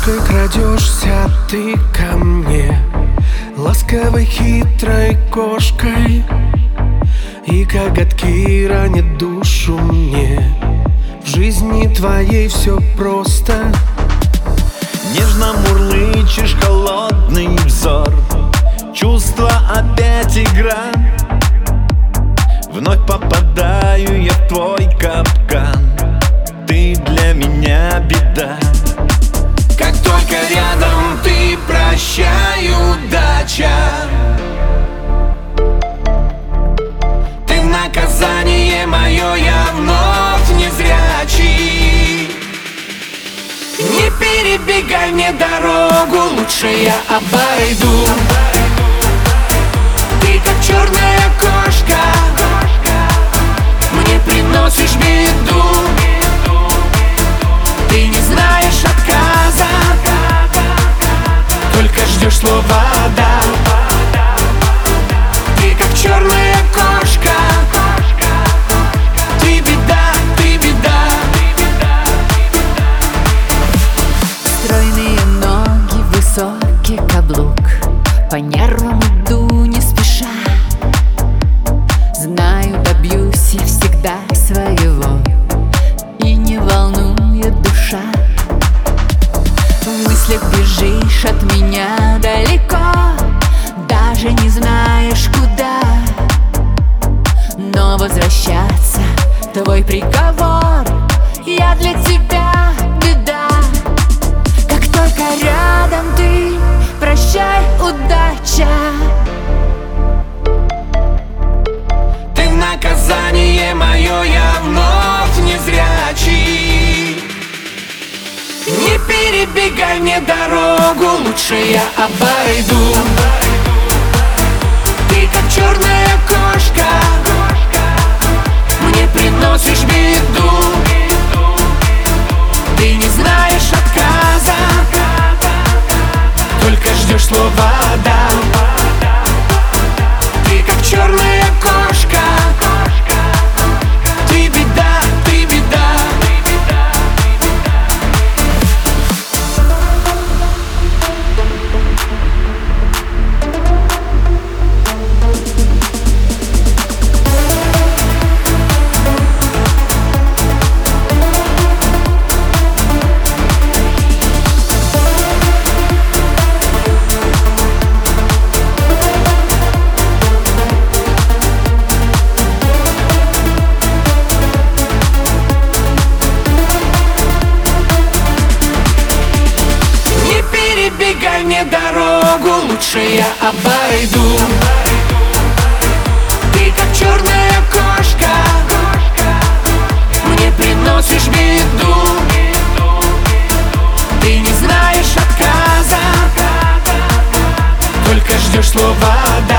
Кошкой крадешься ты ко мне, ласковой хитрой кошкой, и коготки ранят душу мне. В жизни твоей все просто. Нежно мурлычешь, холодный взор, чувства опять игра. Вновь попадаю я в твой капкан, ты для меня беда. Как только рядом ты, прощай, удача. Ты наказание мое, я вновь незрячий. Не перебегай мне дорогу, лучше я обойду. Ты как черная кошка, мне приносишь беду. Ты не знаешь отказа, только ждешь слова «да». Ты как черная кошка, ты беда, ты беда. Стройные ноги, высокий каблук, по нервам иду не спеша. Знаю, добьюсь я всегда своего, и не волнует душа. В мыслях бежишь от меня далеко, даже не знаешь куда. Но возвращаться — твой приговор, я для тебя беда. Как только рядом ты, прощай, удача. Ты наказание мое, я вновь незрячий. Не перебегай мне дорогу, лучше я обойду. Ты как черная кошка, мне приносишь беду. Ты не знаешь отказа, только ждешь слова «да». Ты как черная кошка, ты беда, ты беда. Перебегай мне дорогу, лучше я обойду. Ты как черная кошка, мне приносишь беду. Ты не знаешь отказа, только ждешь слова «да».